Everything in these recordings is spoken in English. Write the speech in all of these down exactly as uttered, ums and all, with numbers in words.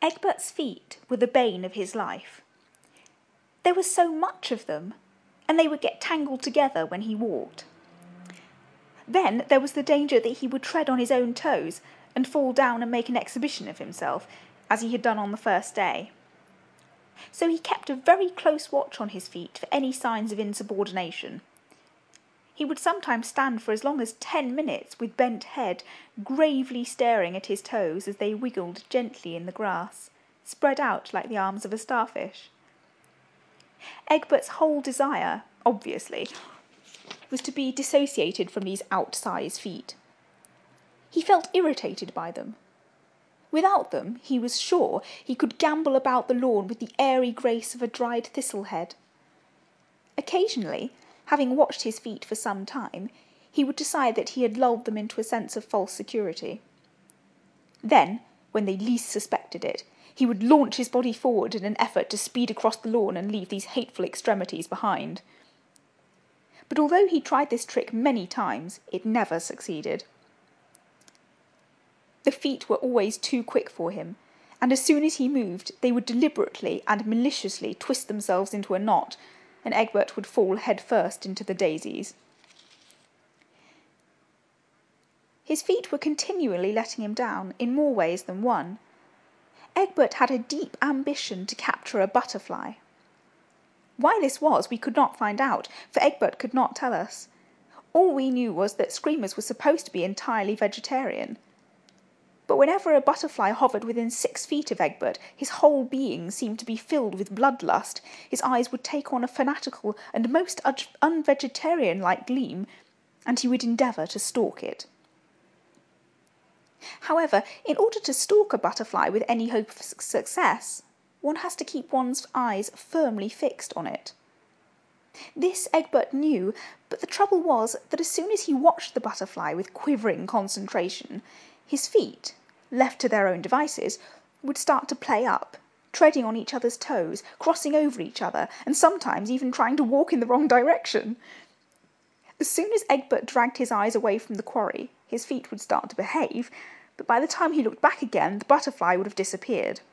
Egbert's feet were the bane of his life. There was so much of them, and they would get tangled together when he walked. Then there was the danger that he would tread on his own toes and fall down and make an exhibition of himself, as he had done on the first day. So he kept a very close watch on his feet for any signs of insubordination. He would sometimes stand for as long as ten minutes with bent head, gravely staring at his toes as they wiggled gently in the grass, spread out like the arms of a starfish. Egbert's whole desire, obviously, was to be dissociated from these outsize feet. He felt irritated by them. Without them, he was sure he could gambol about the lawn with the airy grace of a dried thistlehead. Occasionally, having watched his feet for some time, he would decide that he had lulled them into a sense of false security. Then, when they least suspected it, he would launch his body forward in an effort to speed across the lawn and leave these hateful extremities behind. But although he tried this trick many times, it never succeeded. The feet were always too quick for him, and as soon as he moved, they would deliberately and maliciously twist themselves into a knot, and Egbert would fall head first into the daisies. His feet were continually letting him down, in more ways than one. Egbert had a deep ambition to capture a butterfly. Why this was we could not find out, for Egbert could not tell us. All we knew was that screamers were supposed to be entirely vegetarian. But whenever a butterfly hovered within six feet of Egbert, his whole being seemed to be filled with bloodlust. His eyes would take on a fanatical and most unvegetarian-like gleam, and he would endeavour to stalk it. However, in order to stalk a butterfly with any hope of success, one has to keep one's eyes firmly fixed on it. This Egbert knew, but the trouble was that as soon as he watched the butterfly with quivering concentration, his feet, left to their own devices, would start to play up, treading on each other's toes, crossing over each other, and sometimes even trying to walk in the wrong direction. As soon as Egbert dragged his eyes away from the quarry, his feet would start to behave, but by the time he looked back again, the butterfly would have disappeared.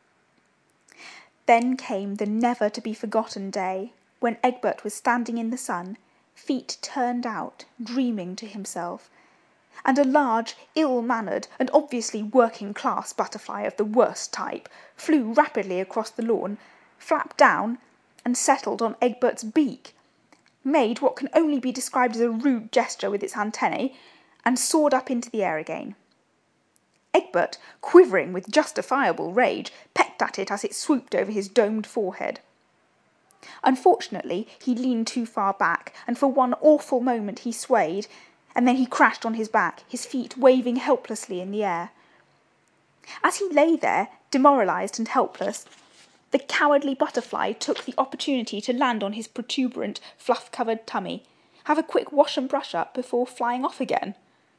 Then came the never-to-be-forgotten day, when Egbert was standing in the sun, feet turned out, dreaming to himself, and a large, ill-mannered, and obviously working-class butterfly of the worst type flew rapidly across the lawn, flapped down, and settled on Egbert's beak, made what can only be described as a rude gesture with its antennae, and soared up into the air again. Egbert, quivering with justifiable rage, pecked at it as it swooped over his domed forehead. Unfortunately, he leaned too far back, and for one awful moment he swayed, and then he crashed on his back, his feet waving helplessly in the air. As he lay there, demoralised and helpless, the cowardly butterfly took the opportunity to land on his protuberant, fluff-covered tummy, have a quick wash and brush up before flying off again.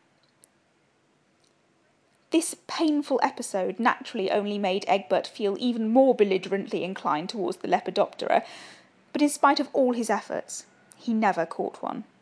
This painful episode naturally only made Egbert feel even more belligerently inclined towards the Lepidoptera, but in spite of all his efforts, he never caught one.